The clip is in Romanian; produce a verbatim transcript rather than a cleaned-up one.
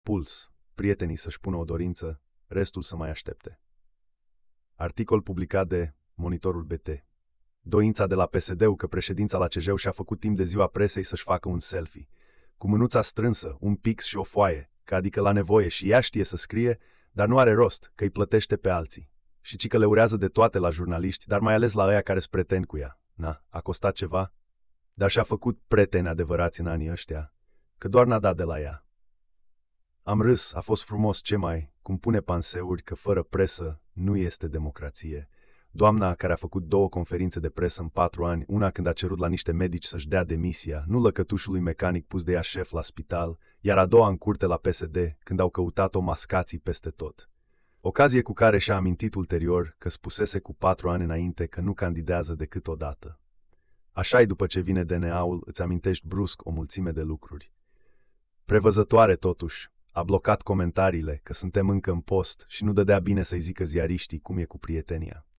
Puls. Prietenii să-și pună o dorință, restul să mai aștepte. Articol publicat de Monitorul B T. Doința de la P S D-ul că președința la C J-ul și-a făcut timp de ziua presei să-și facă un selfie. Cu mânuța strânsă, un pix și o foaie, că adică la nevoie și ea știe să scrie, dar nu are rost, că îi plătește pe alții. Și ci că le urează de toate la jurnaliști, dar mai ales la ăia care-s preteni cu ea. Na, a costat ceva? Dar și-a făcut prieteni adevărați în anii ăștia, că doar n-a dat de la ea. Am râs, a fost frumos ce mai, cum pune panseuri că fără presă nu este democrație. Doamna care a făcut două conferințe de presă în patru ani, una când a cerut la niște medici să-și dea demisia, nu lăcătușului mecanic pus de ea șef la spital, iar a doua în curte la P S D, când au căutat-o mascații peste tot. Ocazie cu care și-a amintit ulterior că spusese cu patru ani înainte că nu candidează decât o dată. Așa-i după ce vine D N A-ul, îți amintești brusc o mulțime de lucruri. Prevăzătoare totuși, a blocat comentariile că suntem încă în post și nu dădea bine să-i zică ziariștii cum e cu prietenia.